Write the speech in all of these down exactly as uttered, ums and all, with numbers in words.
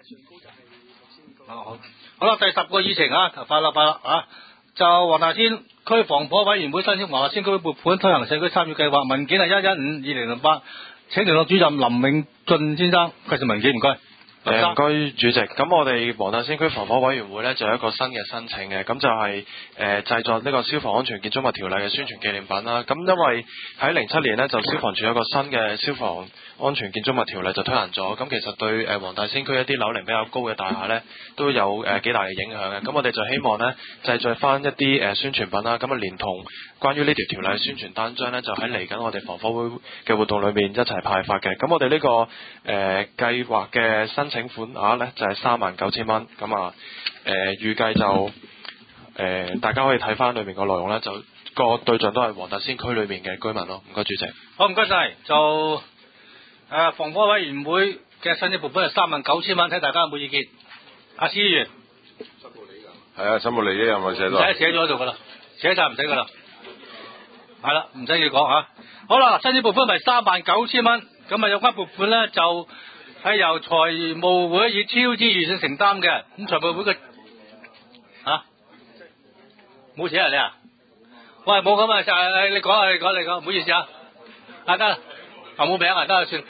好，好啦，第十個議程啊，快啦快啦啊！就黃大仙區防火委員會申請黃大仙區撥款推行社區參與計劃，文件係一一五二零零八，請聯絡主任林永進先生介紹文件，唔該。 誒唔該主席，咁我哋黃大仙區防火委員會呢，就有一個新嘅申請嘅，咁就係、是、誒、呃、製作呢個消防安全建築物條例嘅宣傳紀念品啦。咁因為喺零七年呢，就消防處有一個新嘅消防安全建築物條例就推行咗，咁其實對誒黃大仙區一啲樓齡比較高嘅大廈呢，都有誒、呃、幾大嘅影響嘅。咁我哋就希望呢，製作翻一啲誒、呃、宣傳品啦，咁啊連同關於呢條條例宣傳單張呢，就喺嚟緊我哋防火會嘅活動裏面一齊派發嘅。咁我哋呢、這個誒、呃、計劃嘅申請款額呢，就係三萬九千蚊，咁啊誒預計就誒、呃、大家可以睇翻裏面個內容呢，就個對象都係黃大仙區裏面嘅居民咯。唔該主席。 好，唔該晒。就誒、呃、防火委員會嘅申請撥款係三萬九千蚊，睇大家有冇意見？阿司議員。申報你㗎。係啊，申報你啫，有冇寫到？唔使寫咗喺度㗎啦，寫晒唔使㗎啦。係啦，唔使要講嚇。好啦，申請撥款係三萬九千蚊，咁啊有關撥款咧就係由財務會以超支預算承擔嘅。咁財務會嘅嚇冇錢啊你啊？喂，冇咁啊，誒你講啊，你講你講，唔好意思啊，啊得啦，啊冇名啊，得啦算。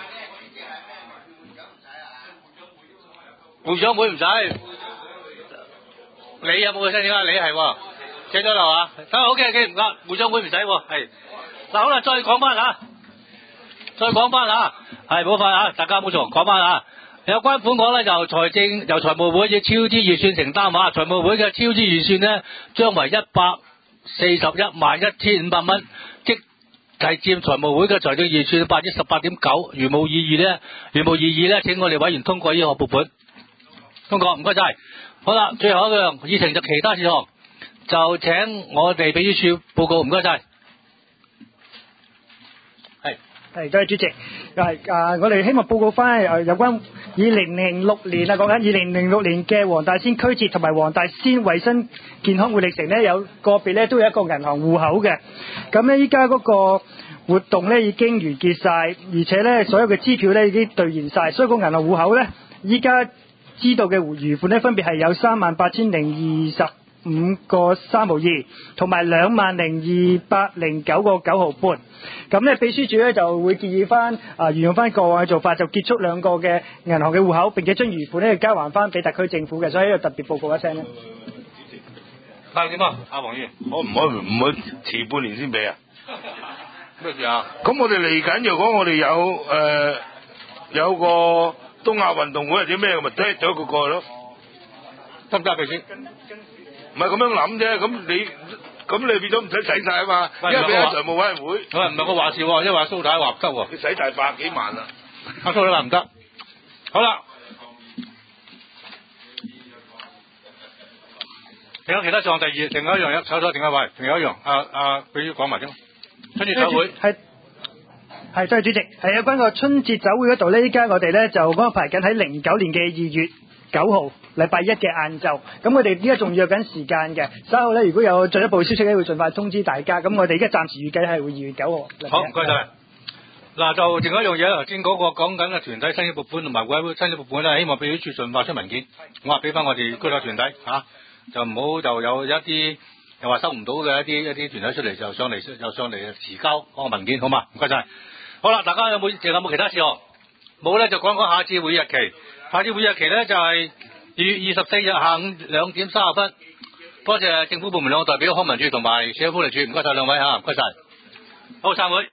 會長會唔使，你有冇去申請啊？你係喎。寫咗啦嘛，得 OK OK 唔該，會長會唔使喎，係嗱好啦，再講翻嚇，再講翻嚇，係冇法嚇，大家冇錯，講翻嚇，有關款項咧由財政由財務會以超支預算承擔嚇，財務會嘅超支預算呢，將為一百四十一萬一千五百蚊，即係佔財務會嘅財政預算百分之十八點九，如無異議呢，如無異議呢，請我哋委員通過呢個撥款，通過唔該晒。好啦，最後一樣議程就其他事項。就請我哋秘書處報告，唔該晒。係係，多謝主席。係啊，我哋希望報告翻誒有關二零零六年啊，講緊二零零六年嘅黃大仙區節同埋黃大仙衞生健康活力城呢，有個別呢都有一個銀行戶口嘅。咁呢，依家嗰個活動呢已經完結晒，而且呢所有嘅支票呢已經兌現晒，所以個銀行戶口呢，依家知道嘅餘款呢，分別係有三萬八千零二十五個三毫二，同埋兩萬零二百零九個九毫半。咁咧，秘書處咧就會建議翻啊，沿用翻過往嘅做法，就結束兩個嘅銀行嘅戶口，並且將餘款咧交還翻俾特區政府嘅。所以喺度特別報告一聲咧。 係點啊？阿黃議員， 可唔可以唔可以遲半年先俾啊？ 咩事啊？ 咁我哋嚟緊，如果我哋有誒、呃、有個東亞運動會或者咩，咪踢咗佢過去咯。 得唔得秘書？ 唔係咁樣諗啫，咁你咁你變咗唔使使晒啊嘛，因為俾咗財務委員會。 我唔係我話事喎，因為阿蘇太話唔得喎。 你使大百幾萬啦， 阿蘇太話唔得。好啦，仲有其他項第二，另外一樣一手咗，另外一位，仲有一樣，阿阿俾講埋啫。春節酒會係係，多謝主席。係有關個春節酒會嗰度咧，依家我哋咧就安排緊喺零九年嘅二月九號禮拜一嘅晏晝，咁我哋依家仲約緊時間嘅，稍後咧如果有進一步消息咧，會盡快通知大家。咁我哋而家暫時預計係會二月九號。 好，唔該晒。嗱，就另外一樣嘢，頭先嗰個講緊嘅團體申請撥款同埋委會申請撥款咧，希望秘書處盡快出文件，我話俾翻我哋區內團體嚇、啊，就唔好就有一啲又話收唔到嘅一啲一啲團體出嚟就上嚟又上嚟遲交嗰個文件，好嘛？唔該晒。好啦，大家有冇仲有冇其他事項？冇咧就講講下次會議日期。下次會議日期咧就係、是、二月二十四日下午兩點三十分。多謝政府部門兩個代表康文署同埋社會福利署，唔該晒兩位嚇，唔該晒。好，散會。